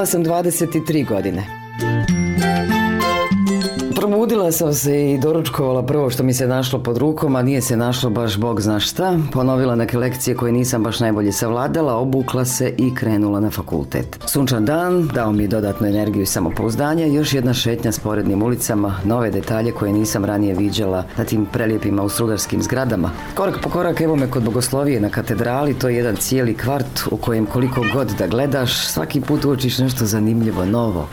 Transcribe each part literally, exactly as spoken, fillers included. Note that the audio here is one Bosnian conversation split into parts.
Imala sam dvadeset tri godine. Probudila sam se i doručkovala prvo što mi se našlo pod rukom, a nije se našlo baš bog zna šta. Ponovila neke lekcije koje nisam baš najbolje savladala, obukla se i krenula na fakultet. Sunčan dan dao mi dodatnu energiju i samopouzdanje, još jedna šetnja sporednim ulicama, nove detalje koje nisam ranije viđala na tim prelijepim austrougarskim zgradama. Korak po korak evo me kod Bogoslovije na katedrali, to je jedan cijeli kvart u kojem koliko god da gledaš, svaki put uočiš nešto zanimljivo, novo.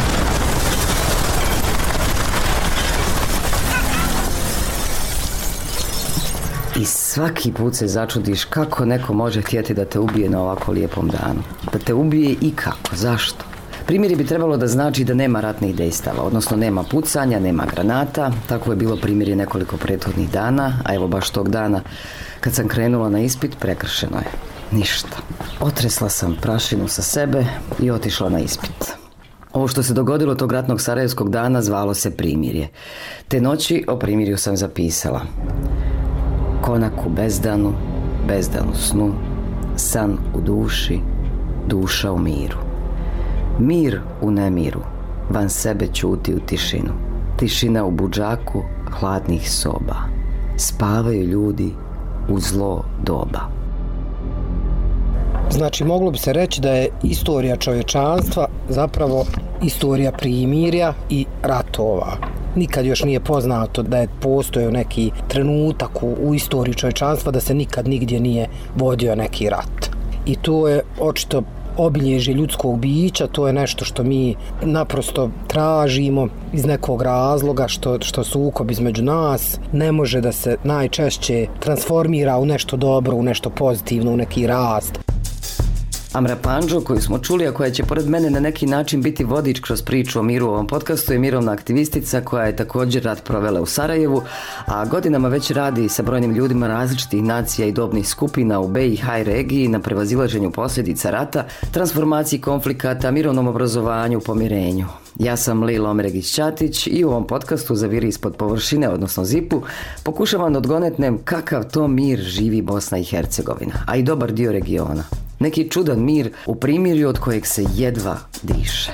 I svaki put se začudiš kako neko može htjeti da te ubije na ovako lijepom danu. Da te ubije i kako, zašto? Primjeri bi trebalo da znači da nema ratnih dejstava, odnosno nema pucanja, nema granata. Tako je bilo primjeri nekoliko prethodnih dana, a evo baš tog dana kad sam krenula na ispit prekršeno je. Ništa. Otresla sam prašinu sa sebe i otišla na ispit. Ovo što se dogodilo tog ratnog sarajevskog dana zvalo se primirje. Te noći o primirju sam zapisala: konak u bezdanu, bezdan u snu, san u duši, duša u miru. Mir u nemiru, van sebe ćuti u tišinu. Tišina u budžaku hladnih soba. Spavaju ljudi u zlo doba. Znači, moglo bi se reći da je istorija čovječanstva zapravo istorija primirja i ratova. Nikad još nije poznato da je postojao neki trenutak u, u istoriji čovječanstva da se nikad nigdje nije vodio neki rat. I to je očito obilježje ljudskog bića, to je nešto što mi naprosto tražimo iz nekog razloga, što, što sukob između nas ne može da se najčešće transformira u nešto dobro, u nešto pozitivno, u neki rast. Amra Pandžo, koju smo čuli, a koja će pored mene na neki način biti vodič kroz priču o miru u ovom podcastu, je mirovna aktivistica koja je također rat provela u Sarajevu, a godinama već radi sa brojnim ljudima različitih nacija i dobnih skupina u be i ha regiji na prevazilaženju posljedica rata, transformaciji konflikata, mirovnom obrazovanju, pomirenju. Ja sam Lila Omregić-Ćatić i u ovom podcastu Zaviri ispod površine, odnosno zipu, pokušavam da odgonetnem kakav to mir živi Bosna i Hercegovina, a i dobar dio regiona. Neki čudan mir u primirju od kojeg se jedva diše.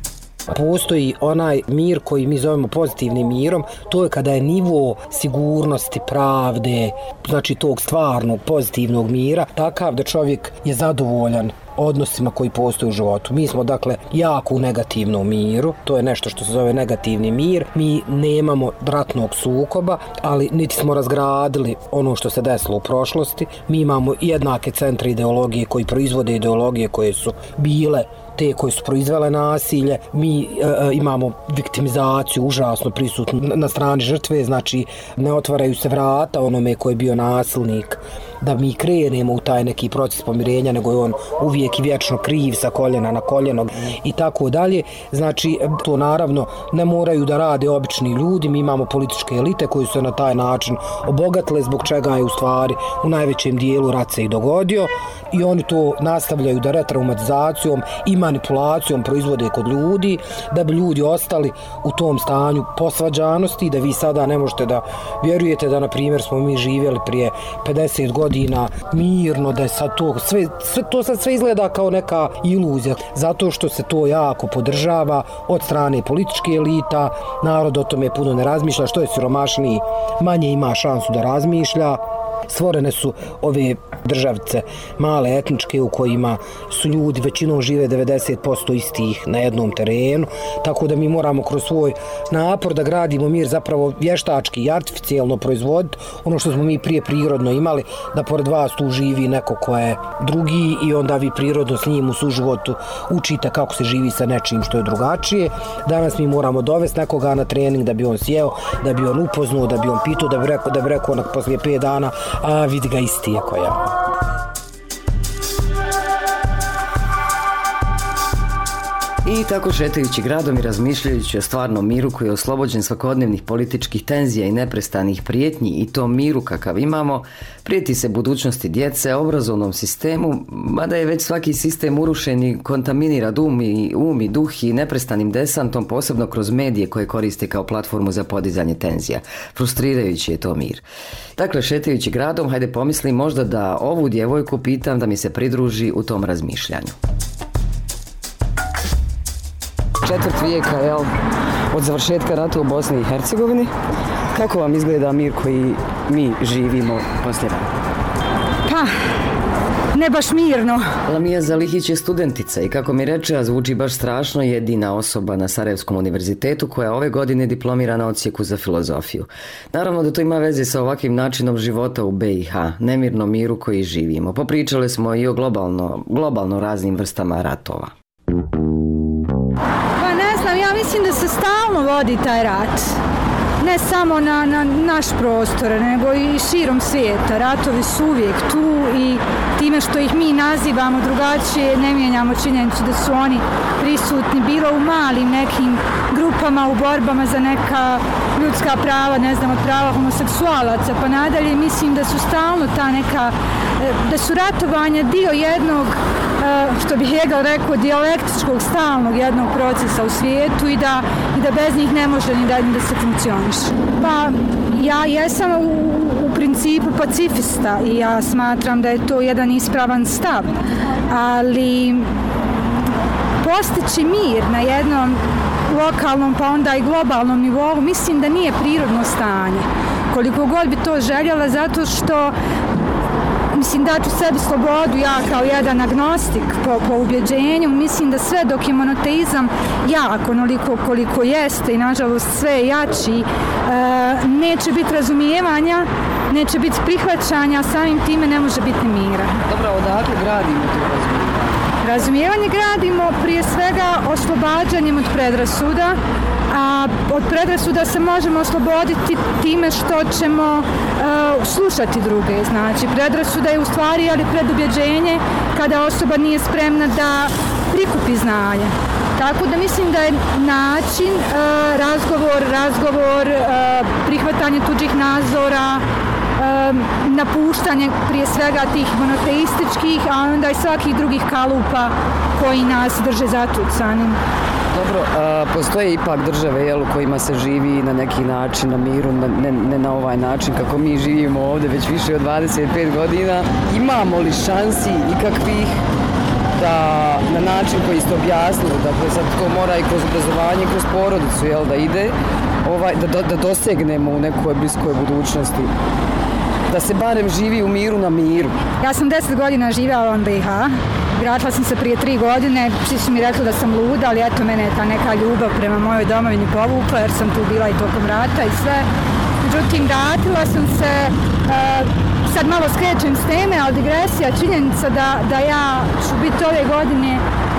Postoji onaj mir koji mi zovemo pozitivnim mirom, to je kada je nivo sigurnosti, pravde, znači tog stvarnog pozitivnog mira, takav da čovjek je zadovoljan odnosima koji postoje u životu. Mi smo dakle jako u negativnom miru, to je nešto što se zove negativni mir. Mi nemamo ratnog sukoba, ali niti smo razgradili ono što se desilo u prošlosti. Mi imamo jednake centre ideologije koji proizvode ideologije koje su bile te koje su proizvele nasilje. Mi e, imamo viktimizaciju užasno prisutnu na strani žrtve, znači ne otvaraju se vrata onome koji je bio nasilnik da mi krenemo u taj neki proces pomirenja, nego je on uvijek i vječno kriv sa koljena na koljeno i tako dalje. Znači, to naravno ne moraju da rade obični ljudi, mi imamo političke elite koji su se na taj način obogatile, zbog čega je u stvari u najvećem dijelu rat se i dogodio i oni to nastavljaju da retraumatizacijom i manipulacijom proizvode kod ljudi, da bi ljudi ostali u tom stanju posvađanosti, da vi sada ne možete da vjerujete da, na primjer, smo mi živjeli prije pedeset godina mirno, da je sad to sve, sve, to sad sve izgleda kao neka iluzija, zato što se to jako podržava od strane političke elita, narod o tome puno ne razmišlja, što je siromašniji, manje ima šansu da razmišlja. Stvorene su ove državice male etničke u kojima su ljudi većinom žive devedeset posto istih na jednom terenu, tako da mi moramo kroz svoj napor da gradimo mir zapravo vještački i artificijelno proizvoditi ono što smo mi prije prirodno imali, da pored vas tu živi neko ko je drugi i onda vi prirodno s njim u suživotu učite kako se živi sa nečim što je drugačije. Danas mi moramo dovesti nekoga na trening da bi on sjeo, da bi on upoznao, da bi on pitao, da bi rekao, da bi rekao onak poslije pet dana, a vidi ga isti je ko ja. I tako šetajući gradom i razmišljajući o stvarnom miru koji je oslobođen svakodnevnih političkih tenzija i neprestanih prijetnji i tom miru kakav imamo, prijeti se budućnosti djece, obrazovnom sistemu, mada je već svaki sistem urušen i kontaminira um i, um i duh i neprestanim desantom, posebno kroz medije koje koriste kao platformu za podizanje tenzija. Frustrirajući je to mir. Dakle, šetajući gradom, hajde pomislim možda da ovu djevojku pitam da mi se pridruži u tom razmišljanju. četvrt vijeka, jel, od završetka rata u Bosni i Hercegovini. Kako vam izgleda mir koji mi živimo poslije rata? Pa, ne baš mirno. Lamija Zalihić je studentica i kako mi reče, a zvuči baš strašno, jedina osoba na Sarajevskom univerzitetu koja ove godine diplomira na odsjeku za filozofiju. Naravno da to ima veze sa ovakvim načinom života u be i ha, nemirnom miru koji živimo. Popričali smo i o globalno, globalno raznim vrstama ratova. Pa ne znam, ja mislim da se stalno vodi taj rat. Ne samo na, na naš prostor, nego i širom svijeta. Ratovi su uvijek tu i time što ih mi nazivamo drugačije ne mijenjamo činjenicu da su oni prisutni bilo u malim nekim grupama u borbama za neka ljudska prava, ne znam, od prava homoseksualaca pa nadalje. Mislim da su stalno ta neka, da su ratovanja dio jednog, što bih Hegel rekao, dijalektičkog stalnog jednog procesa u svijetu i da, i da bez njih ne može ni da, ni da se funkcioniš. Pa ja jesam u, u principu pacifista i ja smatram da je to jedan ispravan stav, ali postići mir na jednom lokalnom pa onda i globalnom nivou mislim da nije prirodno stanje. Koliko god bi to željela, zato što mislim da ću sebi slobodu, ja kao jedan agnostik po, po ubjeđenju, mislim da sve dok je monoteizam jak, onoliko koliko jeste i nažalost sve jači, e, neće biti razumijevanja, neće biti prihvaćanja, samim time ne može biti mira. Dobro, odakle gradimo to razumijevanje? Razumijevanje gradimo prije svega oslobađanjem od predrasuda, a od predrasuda se možemo osloboditi time što ćemo uh, slušati druge. Znači, predrasuda je u stvari, ali predubjeđenje kada osoba nije spremna da prikupi znanje. Tako da mislim da je način uh, razgovor, razgovor, uh, prihvatanje tuđih nazora, uh, napuštanje prije svega tih monoteističkih, a onda i svakih drugih kalupa koji nas drže zatucanim. Dobro, a, postoje ipak države, jel, u kojima se živi na neki način na miru, na, ne, ne na ovaj način kako mi živimo ovdje već više od dvadeset pet godina. Imamo li šansi ikakvih da na način koji ste objasnili, dakle sad to mora i kroz obrazovanje, kroz porodicu, jel, da ide, ovaj, da, da dosegnemo u nekoj bliskoj budućnosti, da se barem živi u miru na miru? Ja sam deset godina živjela u be i ha. Vratila sam se prije tri godine, svi su mi rekli da sam luda, ali eto, mene je ta neka ljubav prema mojoj domovini povukla, jer sam tu bila i tokom rata i sve. Međutim, vratila sam se, uh, sad malo skrećem s teme, ali digresija, činjenica da, da ja ću biti ove godine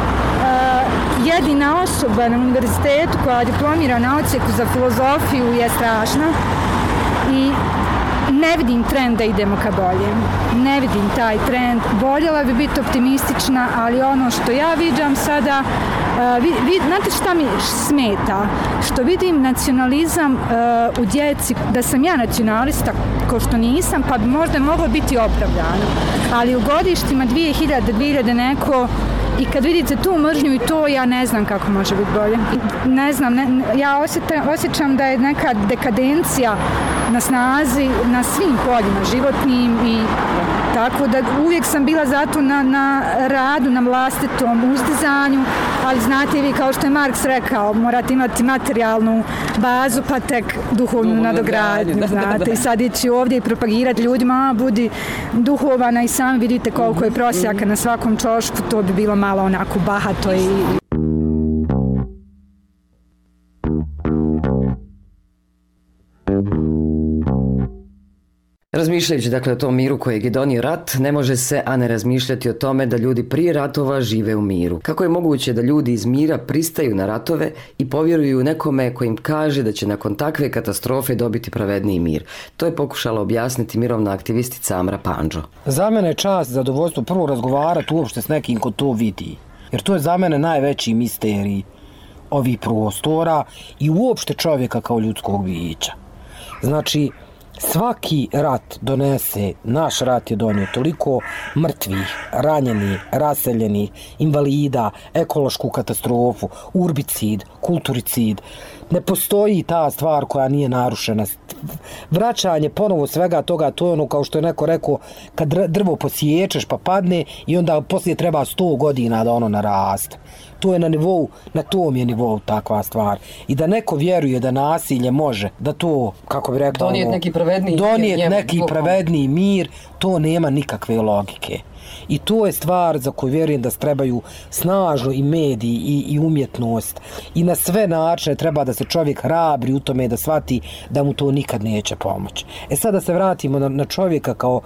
uh, jedina osoba na univerzitetu koja diplomira na odsjeku za filozofiju je strašna. I ne vidim trend da idemo ka boljem. Ne vidim taj trend. Voljela bi biti optimistična, ali ono što ja viđam sada, uh, vid, vid, znate šta mi smeta? Što vidim nacionalizam uh, u djeci, da sam ja nacionalista, ko što nisam, pa bi možda moglo biti opravdano. Ali u godištima dvije hiljade, dvije hiljade neko, i kad vidite tu mržnju i to, ja ne znam kako može biti bolje. Ne znam, ne, ja osjećam, osjećam da je neka dekadencija na snazi na svim poljima životnim i tako da uvijek sam bila zato na, na radu, na vlastitom uzdizanju, ali znate vi, kao što je Marks rekao, morate imati materijalnu bazu pa tek duhovnu nadogradnju, da, znate, da, da. I sad ići ovdje i propagirati ljudima, a budi duhovana i sami vidite koliko je prosjaka na svakom čošku, to bi bilo malo onako bahato i... Razmišljajući dakle o tom miru kojeg je donio rat, ne može se a ne razmišljati o tome da ljudi prije ratova žive u miru. Kako je moguće da ljudi iz mira pristaju na ratove i povjeruju nekome koji im kaže da će nakon takve katastrofe dobiti pravedniji mir? To je pokušala objasniti mirovna aktivistica Amra Pandžo. Za mene je čast, zadovoljstvo prvo razgovarati uopšte s nekim ko to vidi. Jer to je za mene najveći misterij ovih prostora i uopšte čovjeka kao ljudskog bića. Znači, svaki rat donese, naš rat je donio toliko mrtvih, ranjenih, raseljenih, invalida, ekološku katastrofu, urbicid, kulturicid. Ne postoji ta stvar koja nije narušena. Vraćanje ponovo svega toga, to je ono kao što je neko rekao, kad drvo posiječeš pa padne i onda poslije treba sto godina da ono naraste. To je na nivou, na tom je nivou takva stvar. I da neko vjeruje da nasilje može, da to, kako bi rekao, donijet neki pravedniji, donijet neki pravedniji mir, to nema nikakve logike. I to je stvar za koju vjerujem da trebaju snažno i mediji i, i umjetnost i na sve načine treba da se čovjek hrabri u tome da shvati da mu to nikad neće pomoći. E sad da se vratimo na, na čovjeka kao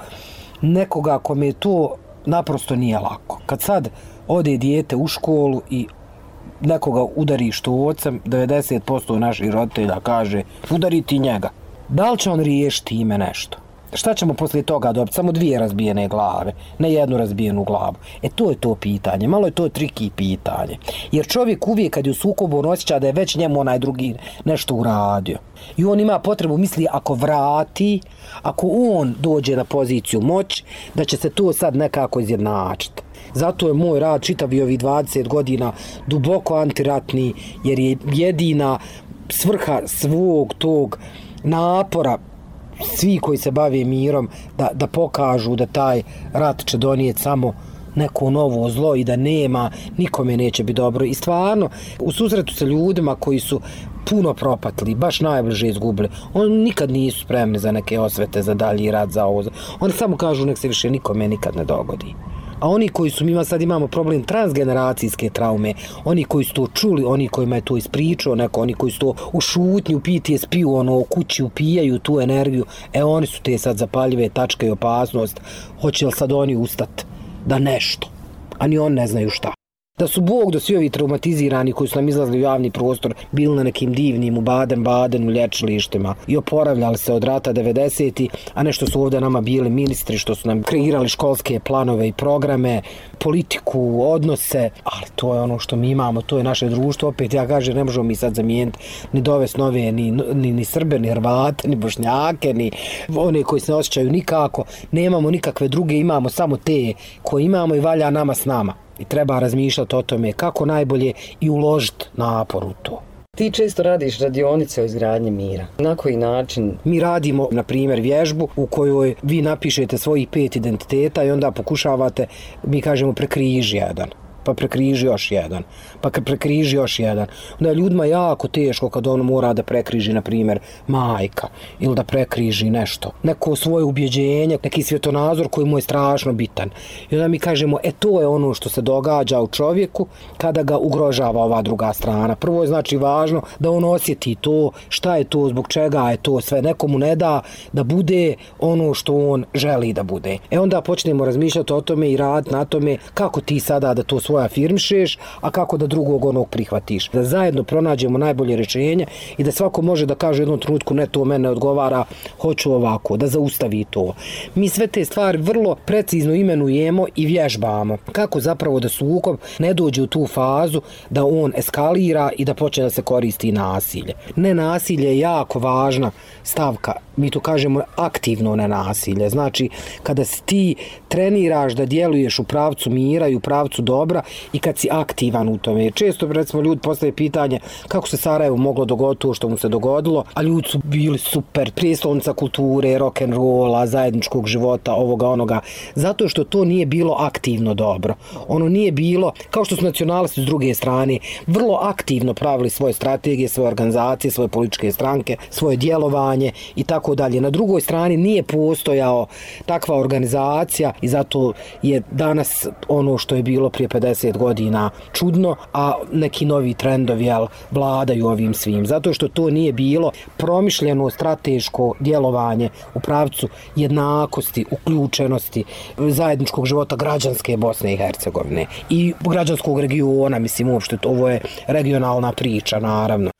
nekoga kome je to naprosto nije lako. Kad sad ode dijete u školu i nekoga udari štocem, devedeset posto naših roditelja kaže udari ti njega. Da li će on riješiti ime nešto? Šta ćemo poslije toga dobiti? Samo dvije razbijene glave, ne jednu razbijenu glavu. E to je to pitanje, malo je to triki pitanje. Jer čovjek uvijek kad je u sukobu on osjeća da je već njemu onaj drugi nešto uradio. I on ima potrebu, misli, ako vrati, ako on dođe na poziciju moći, da će se to sad nekako izjednačiti. Zato je moj rad čitavi ovih dvadeset godina duboko antiratni, jer je jedina svrha svog tog napora svi koji se bave mirom da, da pokažu da taj rat će donijeti samo neko novo zlo i da nema, nikome neće biti dobro. I stvarno, u susretu sa ljudima koji su puno propatili, baš najbliže izgubili, oni nikad nisu spremni za neke osvete, za dalji rat, za ovo. Oni samo kažu nek se više nikome nikad ne dogodi. A oni koji su, mi sad imamo problem transgeneracijske traume, oni koji su to čuli, oni kojima je to ispričao neko, oni koji su to u šutnju, u P T S P-u, ono, u kući upijaju tu energiju, e oni su te sad zapaljive tačke i opasnost, hoće li sad oni ustati da nešto, a ni oni ne znaju šta. Da su Bog do svi ovi traumatizirani koji su nam izlazili u javni prostor bili na nekim divnim u Baden-Badenu lječilištima i oporavljali se od rata devedesetih, a ne što su ovdje nama bili ministri, što su nam kreirali školske planove i programe, politiku, odnose, ali to je ono što mi imamo, to je naše društvo. Opet ja kažem, ne možemo mi sad zamijeniti ni dovest nove, ni, ni, ni Srbe, ni Hrvate, ni Bošnjake, ni one koji se ne osjećaju nikako. Nemamo nikakve druge, imamo samo te koje imamo i valja nama s nama. I treba razmišljati o tome kako najbolje i uložiti napor u to. Ti često radiš radionice o izgradnji mira. Na koji način? Mi radimo, na primjer, vježbu u kojoj vi napišete svojih pet identiteta i onda pokušavate, mi kažemo, prekriži jedan. Pa prekriži još jedan, pa prekriži još jedan. Onda je ljudima jako teško kad on mora da prekriži, na primjer, majka, ili da prekriži nešto, neko svoje ubjeđenje, neki svjetonazor koji mu je strašno bitan. I onda mi kažemo, e to je ono što se događa u čovjeku kada ga ugrožava ova druga strana. Prvo je znači važno da on osjeti to, šta je to, zbog čega je to sve, nekomu ne da da bude ono što on želi da bude. E onda počnemo razmišljati o tome i raditi na tome kako ti sada da to svoje afirmišeš, a kako da drugog onog prihvatiš. Da zajedno pronađemo najbolje rješenje i da svako može da kaže u jednom trenutku ne, to mene odgovara, hoću ovako, da zaustavi to. Mi sve te stvari vrlo precizno imenujemo i vježbamo. Kako zapravo da sukob ne dođe u tu fazu da on eskalira i da počne da se koristi nasilje. Nenasilje je jako važna stavka. Mi to kažemo aktivno nenasilje. Znači, kada si ti treniraš da djeluješ u pravcu mira i u pravcu dobra i kad si aktivan u tome. Često, recimo, ljudi postave pitanje kako se Sarajevo moglo dogoditi to što mu se dogodilo, a ljudi su bili super, prijestolnica kulture, rock'n'rolla, zajedničkog života, ovoga, onoga. Zato što to nije bilo aktivno dobro. Ono nije bilo, kao što su nacionalisti s druge strane, vrlo aktivno pravili svoje strategije, svoje organizacije, svoje političke stranke, svoje djelovanje i tako dalje. Na drugoj strani nije postojao takva organizacija i zato je danas ono što je bilo prije pedeset godina čudno, a neki novi trendovi jel, vladaju ovim svim. Zato što to nije bilo promišljeno strateško djelovanje u pravcu jednakosti, uključenosti, zajedničkog života građanske Bosne i Hercegovine i građanskog regiona, mislim uopšte, ovo je regionalna priča, naravno.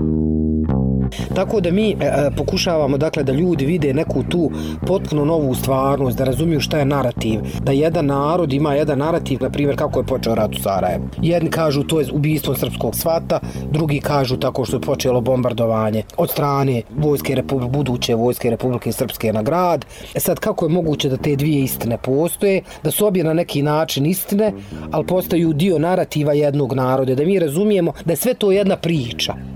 Tako da mi e, pokušavamo dakle da ljudi vide neku tu potpuno novu stvarnost, da razumiju šta je narativ, da jedan narod ima jedan narativ, na primjer kako je počeo rat u Sarajevu. Jedni kažu to je ubijstvo srpskog svata, drugi kažu tako što je počelo bombardovanje od strane vojske Republike, buduće vojske Republike Srpske na grad. E sad kako je moguće da te dvije istine postoje, da su obje na neki način istine, ali postaju dio narativa jednog naroda, da mi razumijemo da je sve to jedna priča.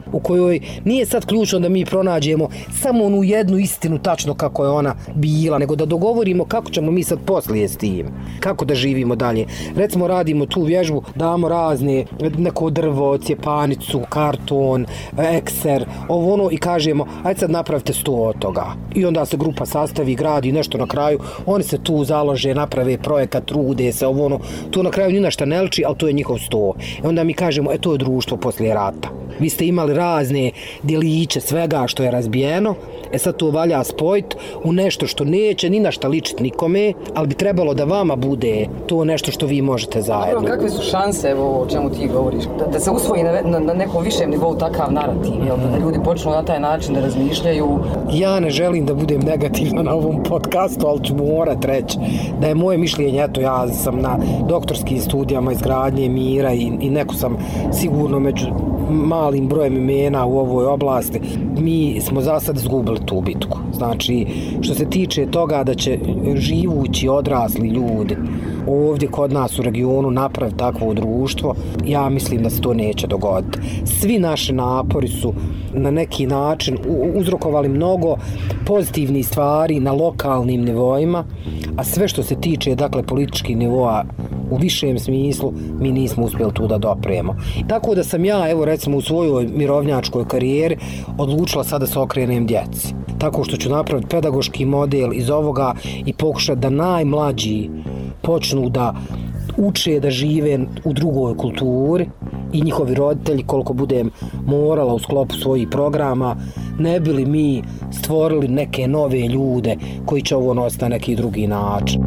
u kojoj nije sad ključno da mi pronađemo samo onu jednu istinu tačno kako je ona bila, nego da dogovorimo kako ćemo mi sad poslije s tim, kako da živimo dalje. Recimo radimo tu vježbu, damo razne, neko drvo, cjepanicu, karton, ekser, ovo ono i kažemo ajde sad napravite sto od toga. I onda se grupa sastavi, gradi nešto na kraju, oni se tu založe, naprave projekat, trude se, ovo ono, to na kraju ni na šta ne liči, ali to je njihov sto. I onda mi kažemo, e to je društvo poslije rata. Vi ste imali razne djeliće svega što je razbijeno, e sad to valja spojiti u nešto što neće ni na šta ličiti nikome, ali bi trebalo da vama bude to nešto što vi možete zajedno. Dobro, kakve su šanse, evo o čemu ti govoriš, da, da se usvoji na, na, na nekom višem nivou takav narativ, jel? Da ljudi počnu na taj način da razmišljaju? Ja ne želim da budem negativna na ovom podcastu, ali ću morat reći da je moje mišljenje, eto ja sam na doktorskim studijama izgradnje mira i, i neko sam sigurno među malim brojem imena u ovoj oblasti. Mi smo za sad izgubili tu bitku. Znači, što se tiče toga da će živući odrasli ljudi ovdje kod nas u regionu napraviti takvo društvo, ja mislim da se to neće dogoditi. Svi naši napori su na neki način uzrokovali mnogo pozitivnih stvari na lokalnim nivoima, a sve što se tiče, dakle, političkih nivoa u višem smislu, mi nismo uspjeli tu da dopremo. Tako da sam ja, evo recimo u svojoj mirovnjačkoj karijeri odlučila sada da se okrenem djeci. Tako što ću napraviti pedagoški model iz ovoga i pokušati da najmlađi počnu da uče da žive u drugoj kulturi i njihovi roditelji, koliko budem morala u sklopu svojih programa, ne bili mi stvorili neke nove ljude koji će ovo nositi na neki drugi način.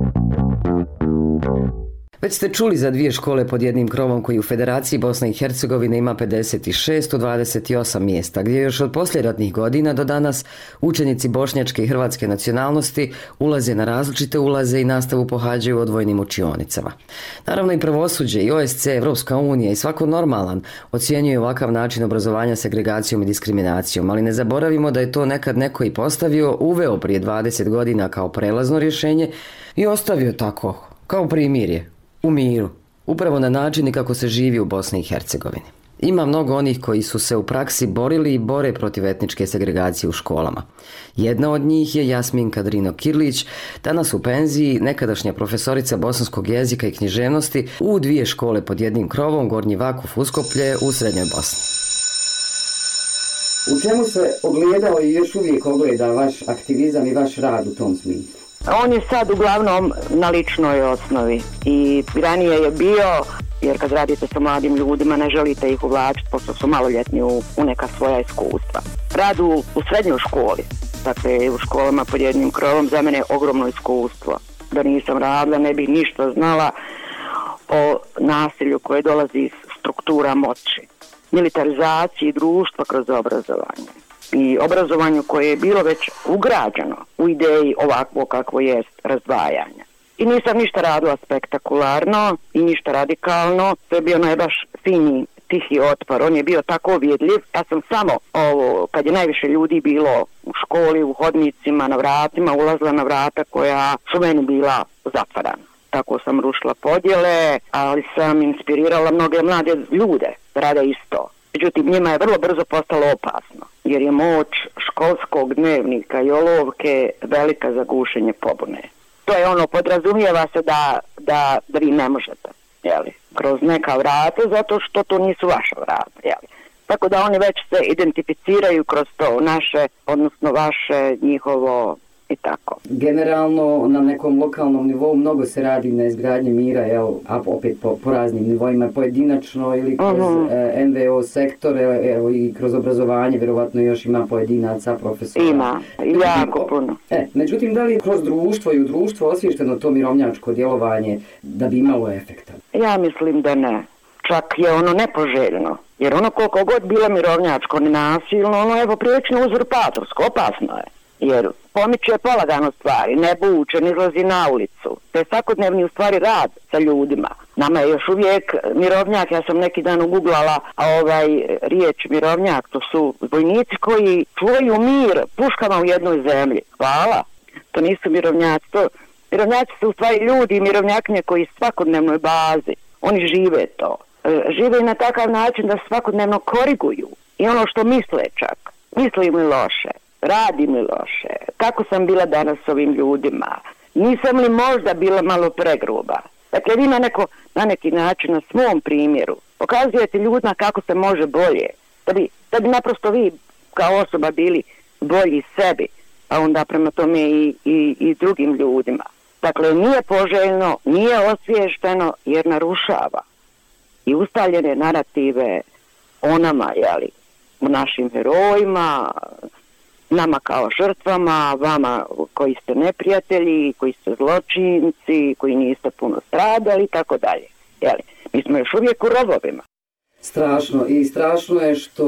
Već ste čuli za dvije škole pod jednim krovom koji u Federaciji Bosne i Hercegovine ima pedeset šest od dvadeset osam mjesta, gdje još od poslijeratnih godina do danas učenici bošnjačke i hrvatske nacionalnosti ulaze na različite ulaze i nastavu pohađaju u odvojnim učionicama. Naravno i pravosuđe i O S C, Evropska unija i svako normalan ocjenjuje ovakav način obrazovanja segregacijom i diskriminacijom, ali ne zaboravimo da je to nekad neko i postavio, uveo prije dvadeset godina kao prelazno rješenje i ostavio tako, kao primirje. U miru, upravo na način kako se živi u Bosni i Hercegovini. Ima mnogo onih koji su se u praksi borili i bore protiv etničke segregacije u školama. Jedna od njih je Jasminka Drino Kirlić, danas u penziji, nekadašnja profesorica bosanskog jezika i književnosti u dvije škole pod jednim krovom, Gornji Vakuf Uskoplje u Srednjoj Bosni. U čemu se ogledao i još uvijek ogleda vaš aktivizam i vaš rad u tom smislu? On je sad uglavnom na ličnoj osnovi i ranije je bio, jer kad radite sa mladim ljudima ne želite ih uvlačiti pošto su maloljetni u, u neka svoja iskustva. Rad u, u srednjoj školi, dakle u školama pod jednim krovom, za mene je ogromno iskustvo. Da nisam radila ne bih ništa znala o nasilju koje dolazi iz struktura moći, militarizaciji društva kroz obrazovanje. I obrazovanju koje je bilo već ugrađeno u ideji ovakvo kakvo jest razdvajanja. I nisam ništa radila spektakularno i ništa radikalno, to je bio najbaš fini, tihi otpor, on je bio tako vidljiv. Ja sam samo, ovo, kad je najviše ljudi bilo u školi, u hodnicima, na vratima, ulazila na vrata koja su meni bila zatvarana. Tako sam rušila podjele, ali sam inspirirala mnoge mlade ljude da rade isto. Međutim, njima je vrlo brzo postalo opasno, jer je moć školskog dnevnika i olovke velika za gušenje pobune. To je ono, podrazumijeva se da, da, da vi ne možete, jeli, kroz neka vrata, zato što to nisu vaša vrata, jeli. Tako da oni već se identificiraju kroz to naše, odnosno vaše, njihovo i tako. Generalno na nekom lokalnom nivou mnogo se radi na izgradnji mira, jel, a opet po, po raznim nivoima, pojedinačno ili kroz uh-huh. e, N V O sektore, evo i kroz obrazovanje, vjerovatno još ima pojedinaca, profesora. Ima, jako puno. E, međutim, da li kroz društvo i u društvo osvješteno to mirovnjačko djelovanje da bi imalo efekta? Ja mislim da ne. Čak je ono nepoželjno. Jer ono koliko god bilo mirovnjačko nenasilno, ono je poprilično uzurpatorsko, opasno je. Jer pomiče polagano stvari, ne buče, ne izlazi na ulicu. To je svakodnevni u stvari rad sa ljudima. Nama je još uvijek mirovnjak, ja sam neki dan uguglala ovaj riječ mirovnjak, to su vojnici koji čuvaju mir puškama u jednoj zemlji. Hvala, to nisu mirovnjaci. To, mirovnjaci su u stvari ljudi i mirovnjakinje koji svakodnevnoj bazi, oni žive to. Žive na takav način da svakodnevno koriguju i ono što misle čak, mislim li loše, radim li loše, kako sam bila danas s ovim ljudima, nisam li možda bila malo pregruba. Dakle, vi na, neko, na neki način, na svom primjeru, pokazujete ljudima kako se može bolje, da bi, da bi naprosto vi kao osoba bili bolji sebi, a onda prema tome i, i, i drugim ljudima. Dakle, nije poželjno, nije osviješteno jer narušava i ustaljene narative o nama, jeli, o našim herojima, nama kao žrtvama, vama koji ste neprijatelji, koji ste zločinci, koji niste puno stradali i tako dalje. Jeli, mi smo još uvijek u rovovima. Strašno i strašno je što,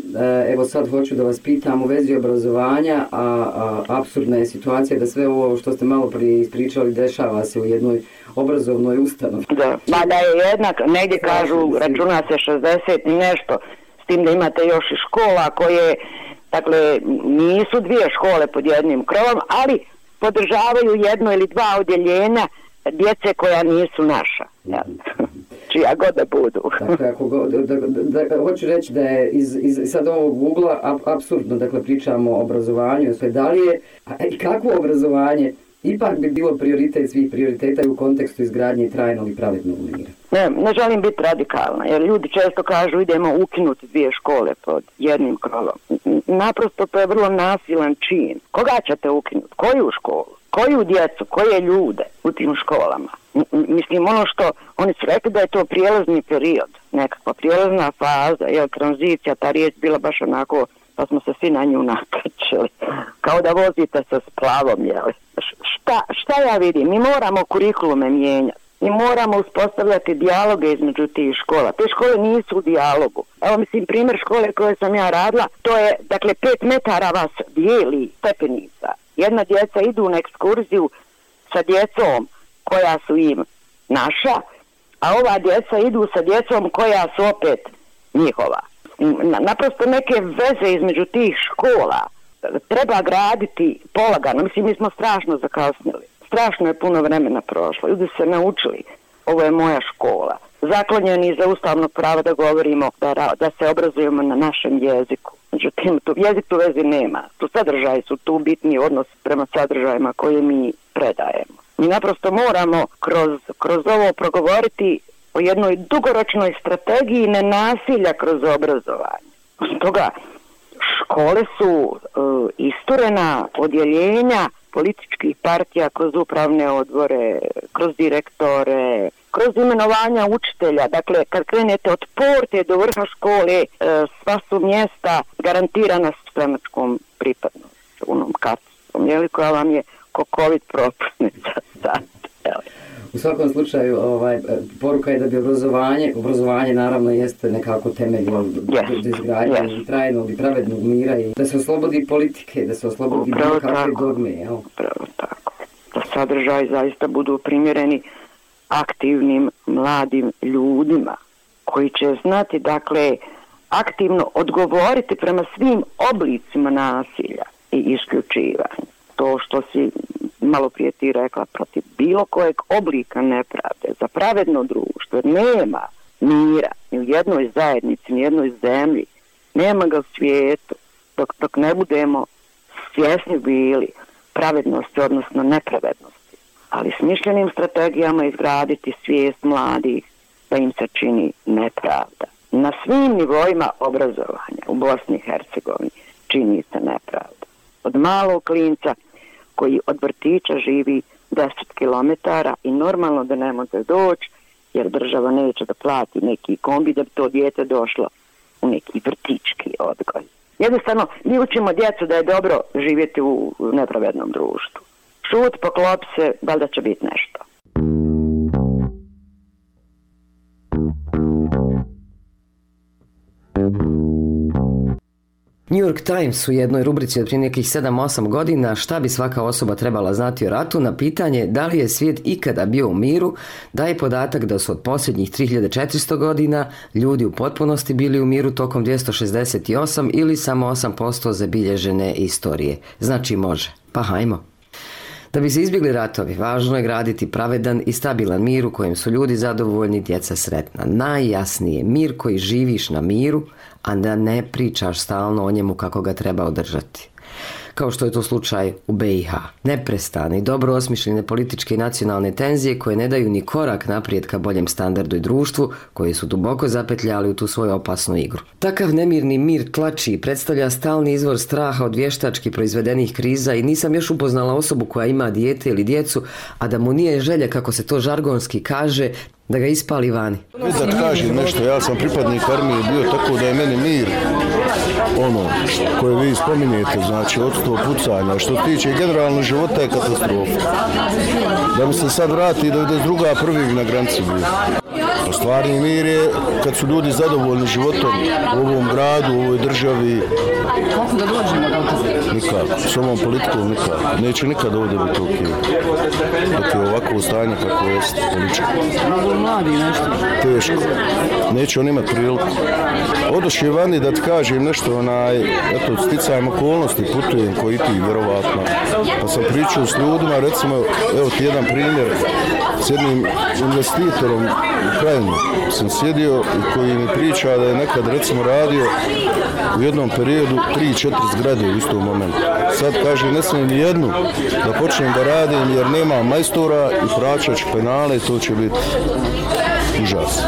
evo sad hoću da vas pitam u vezi obrazovanja, a, a apsurdna je situacija da sve ovo što ste malo prije ispričali dešava se u jednoj obrazovnoj ustanovi. Da, mada je jednak, negdje kažu, računa se šezdeset i nešto, s tim da imate još i škola koje, dakle, nisu dvije škole pod jednim krovom, ali podržavaju jedno ili dva odjeljenja djece koja nisu naša. Ja. Čija god da budu. Dakle, ako go, da, da, da, hoću reći da je iz, iz sad ovog ugla ap, apsurdno, dakle, pričamo o obrazovanju, sve da li je, a i kakvo obrazovanje ipak bi bilo prioritet svih prioriteta u kontekstu izgradnje trajnog i pravednog mira? Ne, ne želim biti radikalna, jer ljudi često kažu idemo ukinuti dvije škole pod jednim krovom. Naprosto to je vrlo nasilan čin. Koga ćete ukinuti? Koju školu? Koju djecu? Koje ljude u tim školama? Mislim, ono što oni su rekli da je to prijelazni period, nekakva prijelazna faza, jer tranzicija, ta riječ bila baš onako, pa smo se svi na nju nakačili, kao da vozite sa splavom, jel? Šta, šta ja vidim? Mi moramo kurikulume mijenjati, mi moramo uspostavljati dijaloge između tih škola. Te škole nisu u dijalogu. Evo, mislim, primjer škole koje sam ja radila, to je, dakle, pet metara vas dijeli stepenica. Jedna djeca idu na ekskurziju sa djecom koja su im naša, a ova djeca idu sa djecom koja su opet njihova. Naprosto neke veze između tih škola treba graditi polagano. Mislim, mi smo strašno zakasnili. Strašno je puno vremena prošlo. Ljudi se naučili. Ovo je moja škola. Zaklonjeni za ustavno pravo da govorimo, da, da se obrazujemo na našem jeziku. Međutim, tu jezik tu vezi nema. Tu sadržaji su tu bitni odnos prema sadržajima koje mi predajemo. Mi naprosto moramo kroz, kroz ovo progovoriti o jednoj dugoročnoj strategiji nenasilja kroz obrazovanje. Stoga, škole su uh, isturena odjeljenja političkih partija kroz upravne odbore, kroz direktore, kroz imenovanja učitelja. Dakle, kad krenete od porte do vrha škole, sva su mjesta garantirana stranačkom pripadnošću, onom karticom, jeli, koja vam je ko covid propusnica. U svakom slučaju, ovaj, poruka je da bi obrazovanje, obrazovanje naravno jeste nekako temelj yes. do izgradnje yes. trajnog i pravednog mira i da se oslobodi politike, da se oslobodi bilo kakve dogme. Jel? Upravo tako. Da sadržaj zaista budu primjereni aktivnim mladim ljudima koji će znati, dakle, aktivno odgovoriti prema svim oblicima nasilja i isključivanja. To što si malo prije ti rekla, protiv bilo kojeg oblika nepravde, za pravedno društvo, nema mira ni u jednoj zajednici, ni u jednoj zemlji, nema ga u svijetu, dok, dok ne budemo svjesni bili pravednosti, odnosno nepravednosti. Ali smišljenim strategijama izgraditi svijest mladih da im se čini nepravda. Na svim nivoima obrazovanja u Bosni i Hercegovini čini se nepravda. Od malog klinca koji od vrtića živi deset kilometara i normalno da ne može doći jer država neće da plati neki kombi da bi to dijete došlo u neki vrtički odgoj. Jednostavno, mi učimo djecu da je dobro živjeti u nepravednom društvu. Šut, poklop se, valjda će biti nešto. New York Times u jednoj rubrici od prije nekih sedam osam godina šta bi svaka osoba trebala znati o ratu na pitanje da li je svijet ikada bio u miru daje podatak da su od posljednjih tri hiljade četiristo godina ljudi u potpunosti bili u miru tokom dvjesto šezdeset osam ili samo osam posto zabilježene istorije. Znači može. Pa hajmo. Da bi se izbjegli ratovi, važno je graditi pravedan i stabilan mir u kojem su ljudi zadovoljni, djeca sretna. Najjasnije, mir koji živiš na miru, a da ne pričaš stalno o njemu kako ga treba održati. Kao što je to slučaj u B i H. Neprestane i dobro osmišljene političke i nacionalne tenzije koje ne daju ni korak naprijed ka boljem standardu i društvu, koji su duboko zapetljali u tu svoju opasnu igru. Takav nemirni mir tlači i predstavlja stalni izvor straha od vještački proizvedenih kriza i nisam još upoznala osobu koja ima dijete ili djecu, a da mu nije želja, kako se to žargonski kaže, da ga ispali vani. Da kažem nešto, ja sam pripadnik armije bio, tako da je meni mir ono koje vi spominjete, znači odstvo pucanja, što se tiče generalno života je katastrofa. Da mi se sad vrati da je druga prvi na granici bio. Stvarni mir je kad su ljudi zadovoljni životom u ovom gradu, u ovoj državi. Kako da dođemo do toga? Nikako, s ovom politikom nikako. Neće nikad ovdje biti ok. Dok je ovako stanje kako je političko. Mnogo mladi nešto. Teško. Neće on imati priliku. Odošli vani da ti kažem nešto, onaj, eto, sticajem okolnosti, putujem koji ti, vjerovatno. Pa sam pričao s ljudima, recimo, evo ti jedan primjer, s jednim investitorom u Krajini sam sjedio i koji mi priča da je nekad, recimo, radio u jednom periodu tri četiri zgrade u istom momentu. Sad kaže, ne smijem jednu da počnem da radim jer nema majstora i praćač penale, to će biti užas.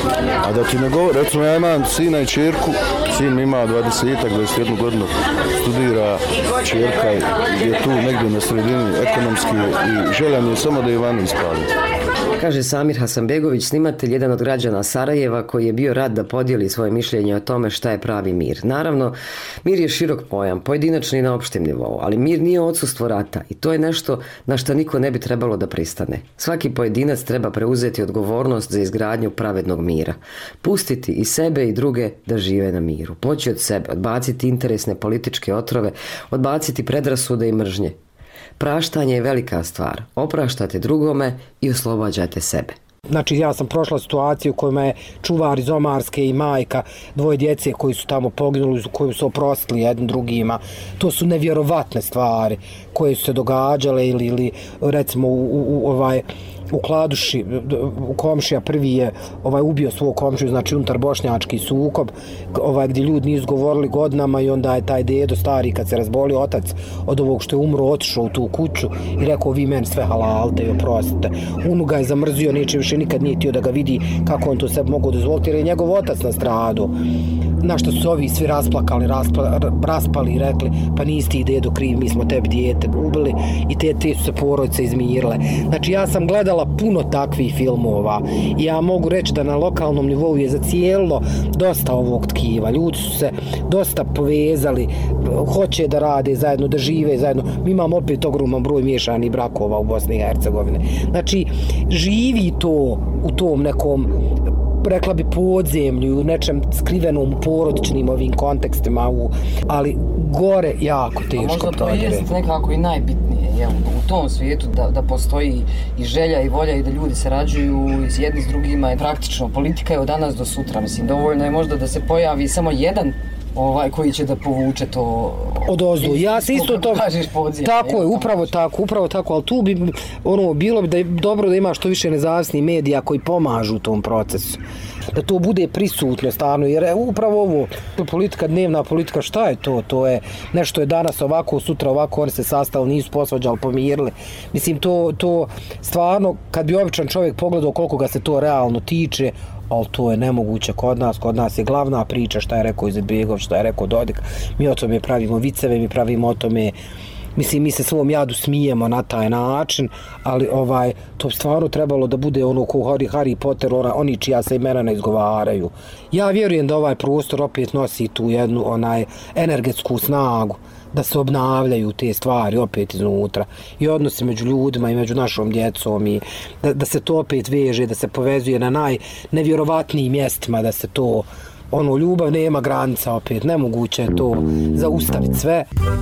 A da ti ne govori, recimo ja imam sina i čerku, sin ima dvadeset, dvadeset jednu godinu, studira, čerka je tu negdje na sredini ekonomski i želja mi je samo da je vani ispali. Kaže Samir Hasanbegović, snimatelj, jedan od građana Sarajeva koji je bio rad da podijeli svoje mišljenje o tome šta je pravi mir. Naravno, mir je širok pojam, pojedinačni i na opštem nivou, ali mir nije odsustvo rata i to je nešto na što niko ne bi trebalo da pristane. Svaki pojedinac treba preuzeti odgovornost za izgradnju pravednog mira. Pustiti i sebe i druge da žive na miru. Poći od sebe, odbaciti interesne političke otrove, odbaciti predrasude i mržnje. Praštanje je velika stvar. Opraštate drugome i oslobađate sebe. Znači, ja sam prošla situaciju u kojima je čuvar iz Omarske i majka dvoje djece koji su tamo poginuli, koji su oprostili jednim drugima. To su nevjerovatne stvari koje su se događale ili, ili recimo u, u, u ovaj u Kladuši, u komšija prvi je ovaj ubio svog komšiju, znači unutar bošnjački sukob, ovaj gdje ljudi nisu govorili godinama i onda je taj dedo stari kad se razbolio otac od ovog što je umro otišao u tu kuću i rekao vi meni sve halalte i oprostite. Unu ga je zamrzio, neće više nikad nije htio da ga vidi kako on to sebi mogu dozvoliti jer je njegov otac nastradao. Na što su ovi svi rasplakali, raspa, raspali i rekli pa nisi ti dedo kriv, mi smo tebi dijete ubili i te, te su se porodice izmirile. Znači ja sam gledala puno takvih filmova i ja mogu reći da na lokalnom nivou je zacijelo dosta ovog tkiva. Ljudi su se dosta povezali, hoće da rade zajedno, da žive zajedno. Mi imamo opet ogroman broj miješanih brakova u Bosni i Hercegovini. Znači, živi to u tom nekom, rekla bi, podzemlju, u nečem skrivenom porodičnim ovim kontekstima, u, ali gore jako teško. Možda to je nekako i najbitnije, jel, u tom svijetu da, da postoji i želja i volja i da ljudi sarađuju s jedni s drugima. Praktično, politika je od danas do sutra. Mislim, dovoljno je možda da se pojavi samo jedan ovaj koji će da povuče to od ozdu. Ja se isto to tako je, upravo tako, upravo tako, ali tu bi ono bilo bi da je dobro da ima što više nezavisnih medija koji pomažu u tom procesu. Da to bude prisutno stvarno, jer je upravo ovo politika, dnevna politika, šta je to? To je nešto je danas ovako, sutra ovako, oni se sastavili, nisu posvađali, pomirili. Mislim, to, to stvarno, kad bi običan čovjek pogledao koliko ga se to realno tiče, ali to je nemoguće kod nas, kod nas je glavna priča šta je rekao Izetbegović, šta je rekao Dodik, mi o tome pravimo viceve, mi pravimo o tome, mislim, mi se svom jadu smijemo na taj način, ali ovaj, to stvarno trebalo da bude ono ko Harry, Harry Potter, ona, oni čija se imena ne izgovaraju. Ja vjerujem da ovaj prostor opet nosi tu jednu onaj energetsku snagu, da se obnavljaju te stvari opet iznutra i odnosi među ljudima i među našom djecom i da, da se to opet veže, da se povezuje na najnevjerovatnijim mjestima, da se to, ono, ljubav nema granica opet, nemoguće je to zaustaviti sve.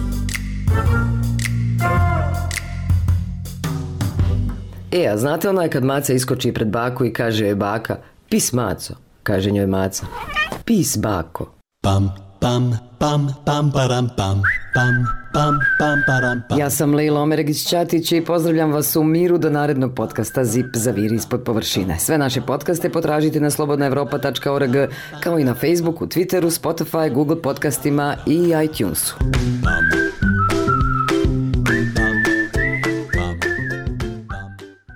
E, a znate onaj kad maca iskoči pred baku i kaže joj baka, pis maco, kaže njoj maca, pis bako. Pam. pam, pam, pam, param, pam, pam, pam, pam, param, pam. Ja sam Lejla Omeregić-Ćatić i pozdravljam vas u miru do narednog podcasta Zip zaviri ispod površine. Sve naše podcaste potražite na slobodna evropa tačka org, kao i na Facebooku, Twitteru, Spotify, Google podcastima i iTunesu. Pam,